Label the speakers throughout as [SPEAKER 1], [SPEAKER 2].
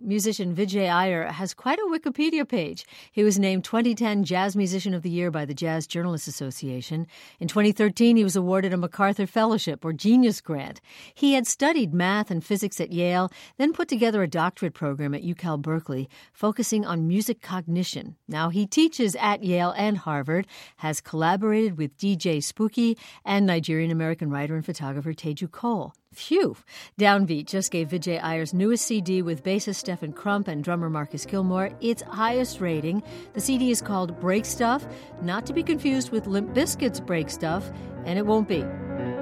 [SPEAKER 1] musician Vijay Iyer has quite a Wikipedia page. He was named 2010 Jazz Musician of the Year by the Jazz Journalists Association. In 2013, he was awarded a MacArthur Fellowship or Genius Grant. He had studied math and physics at Yale, then put together a doctorate program at UCal Berkeley, focusing on music cognition. Now he teaches at Yale and Harvard, has collaborated with DJ Spooky and Nigerian-American writer and photographer Teju Cole. Phew! Downbeat just gave Vijay Iyer's newest CD with bassist Stephen Crump and drummer Marcus Gilmore its highest rating. The CD is called Break Stuff, not to be confused with Limp Bizkit's Break Stuff, and it won't be.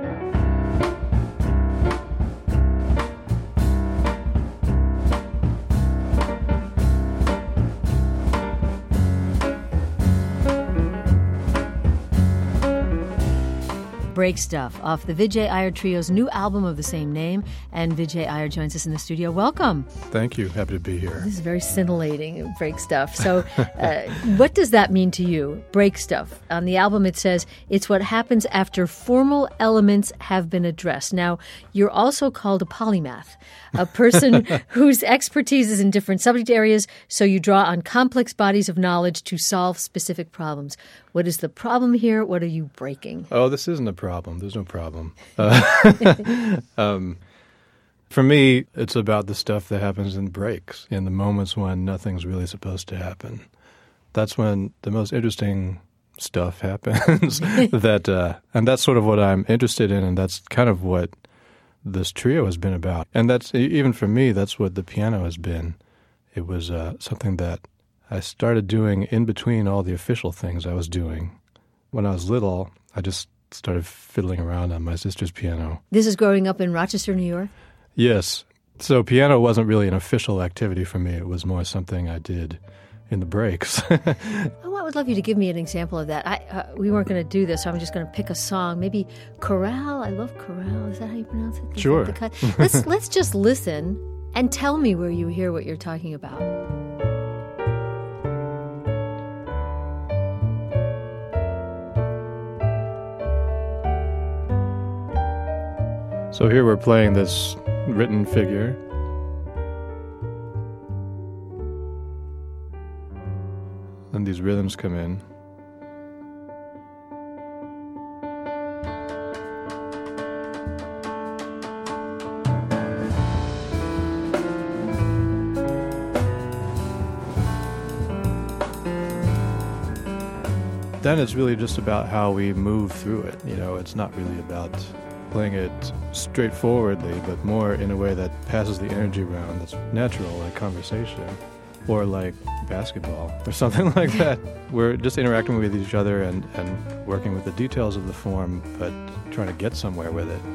[SPEAKER 1] Break Stuff, off the Vijay Iyer Trio's new album of the same name. And Vijay Iyer joins us in the studio. Welcome.
[SPEAKER 2] Thank you. Happy to be here.
[SPEAKER 1] This is very scintillating, Break Stuff. So what does that mean to you, Break Stuff? On the album it says, it's what happens after formal elements have been addressed. Now, you're also called a polymath, a person whose expertise is in different subject areas, so you draw on complex bodies of knowledge to solve specific problems. What is the problem here? What are you breaking?
[SPEAKER 2] Oh, this isn't a problem. There's no problem. For me, it's about the stuff that happens in breaks, in the moments when nothing's really supposed to happen. That's when the most interesting stuff happens. And that's sort of what I'm interested in, and that's kind of what this trio has been about. And that's, even for me, that's what the piano has been. It was something that I started doing in between all the official things I was doing. When I was little, I just started fiddling around on my sister's piano.
[SPEAKER 1] This is growing up in Rochester, New York?
[SPEAKER 2] Yes. So piano wasn't really an official activity for me. It was more something I did in the breaks.
[SPEAKER 1] Oh, I would love you to give me an example of that. We weren't going to do this, so I'm just going to pick a song. Maybe Chorale. I love Chorale. Is that how you pronounce it?
[SPEAKER 2] Sure.
[SPEAKER 1] Let's just listen and tell me where you hear what you're talking about.
[SPEAKER 2] So here we're playing this written figure. And these rhythms come in. Then it's really just about how we move through it. You know, it's not really about playing it straightforwardly, but more in a way that passes the energy around that's natural, like conversation, or like basketball, or something like that. We're just interacting with each other and working with the details of the form, but trying to get somewhere with it.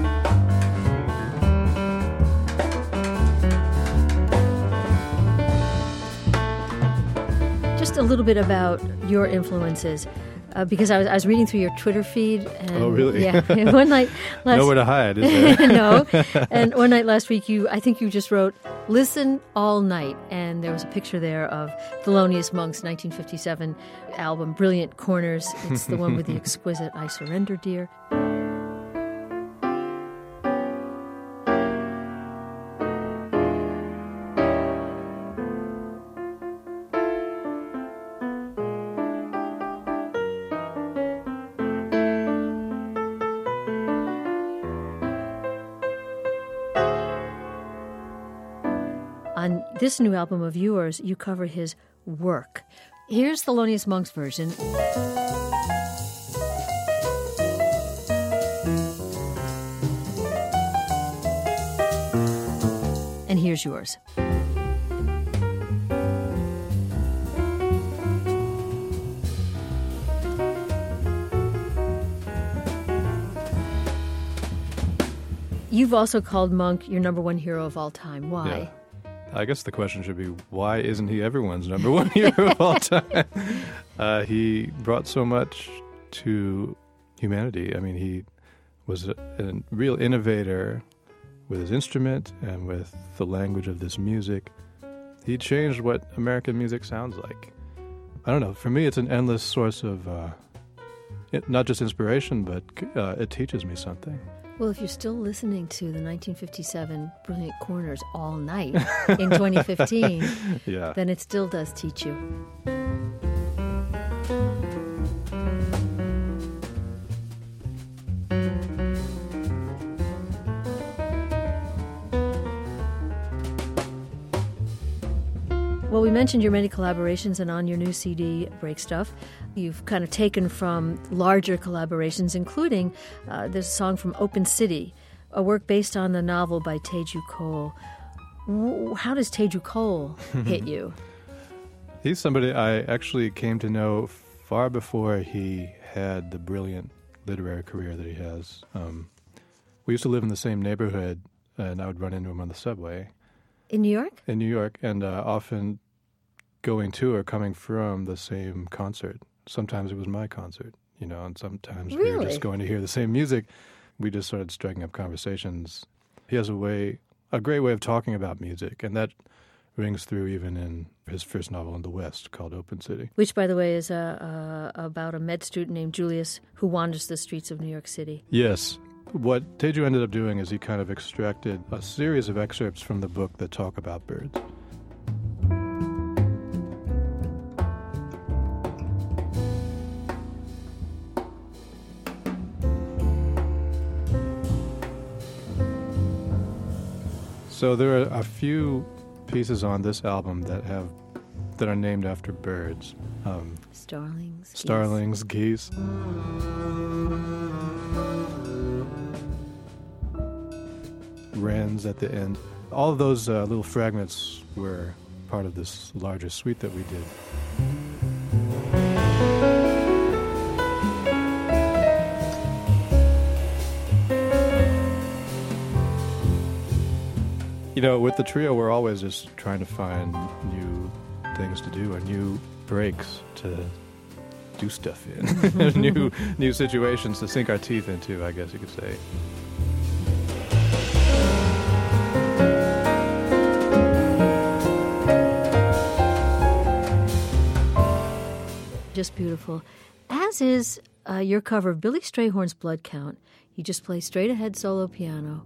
[SPEAKER 1] Just a little bit about your influences. Because I was reading through your Twitter feed. And,
[SPEAKER 2] oh, really?
[SPEAKER 1] Yeah. One night
[SPEAKER 2] nowhere to hide, is there?
[SPEAKER 1] No. And one night last week, I think you just wrote, "Listen all night." And there was a picture there of Thelonious Monk's 1957 album, Brilliant Corners. It's the one with the exquisite "I Surrender, Dear." On this new album of yours, you cover his work. Here's Thelonious Monk's version. And here's yours. You've also called Monk your number one hero of all time. Why?
[SPEAKER 2] Yeah. I guess the question should be, why isn't he everyone's number one hero of all time? He brought so much to humanity. I mean, he was a real innovator with his instrument and with the language of this music. He changed what American music sounds like. I don't know. For me, it's an endless source of not just inspiration, but it teaches me something.
[SPEAKER 1] Well, if you're still listening to the 1957 Brilliant Corners all night in 2015,
[SPEAKER 2] Yeah.
[SPEAKER 1] then it still does teach you. Well, we mentioned your many collaborations, and on your new CD, Break Stuff, you've kind of taken from larger collaborations, including there's a song from Open City, a work based on the novel by Teju Cole. How does Teju Cole hit you?
[SPEAKER 2] He's somebody I actually came to know far before he had the brilliant literary career that he has. We used to live in the same neighborhood, and I would run into him on the subway.
[SPEAKER 1] In New York?
[SPEAKER 2] In New York, and often going to or coming from the same concert. Sometimes it was my concert, and sometimes we were just going to hear the same music. We just started striking up conversations. He has a great way of talking about music, and that rings through even in his first novel in the West called Open City.
[SPEAKER 1] Which, by the way, is about a med student named Julius who wanders the streets of New York City.
[SPEAKER 2] Yes. What Teju ended up doing is he kind of extracted a series of excerpts from the book that talk about birds. So there are a few pieces on this album that are named after birds. Starlings, geese. Wrens at the end. All of those little fragments were part of this larger suite that we did. With the trio, we're always just trying to find new things to do or new breaks to do stuff in, new situations to sink our teeth into, I guess you could say.
[SPEAKER 1] Just beautiful. As is your cover of Billy Strayhorn's Blood Count. You just play straight ahead solo piano.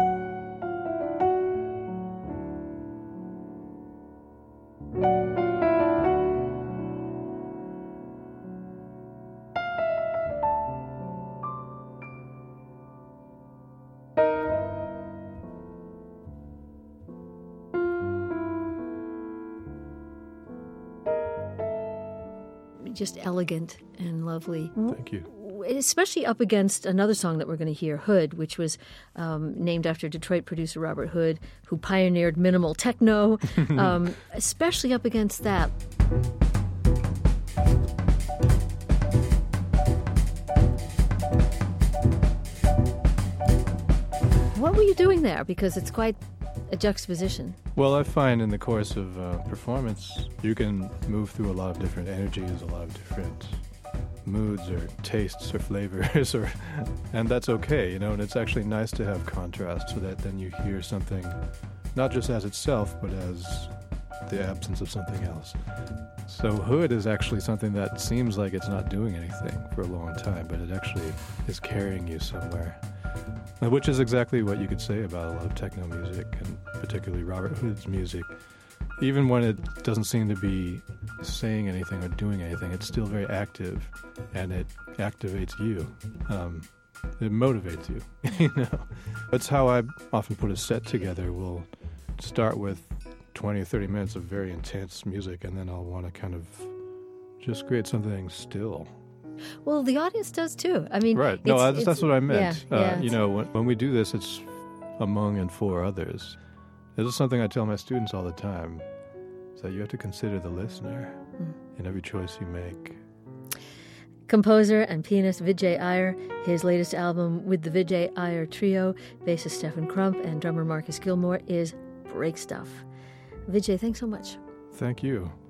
[SPEAKER 1] Just elegant and lovely.
[SPEAKER 2] Thank you.
[SPEAKER 1] Especially up against another song that we're going to hear, Hood, which was named after Detroit producer Robert Hood, who pioneered minimal techno, especially up against that. What were you doing there? Because it's quite a juxtaposition.
[SPEAKER 2] Well, I find in the course of performance, you can move through a lot of different energies, a lot of different moods or tastes or flavors, and that's okay, and it's actually nice to have contrast so that then you hear something not just as itself, but as the absence of something else. So Hood is actually something that seems like it's not doing anything for a long time, but it actually is carrying you somewhere. Which is exactly what you could say about a lot of techno music, and particularly Robert Hood's music. Even when it doesn't seem to be saying anything or doing anything, it's still very active, and it activates you. It motivates you, That's how I often put a set together. We'll start with 20 or 30 minutes of very intense music, and then I'll want to kind of just create something still.
[SPEAKER 1] Well, the audience does too. I mean,
[SPEAKER 2] right? No, that's what I meant.
[SPEAKER 1] Yeah,
[SPEAKER 2] when we do this, it's among and for others. This is something I tell my students all the time: is that you have to consider the listener in every choice you make.
[SPEAKER 1] Composer and pianist Vijay Iyer, his latest album with the Vijay Iyer Trio, bassist Stephen Crump and drummer Marcus Gilmore, is Break Stuff. Vijay, thanks so much.
[SPEAKER 2] Thank you.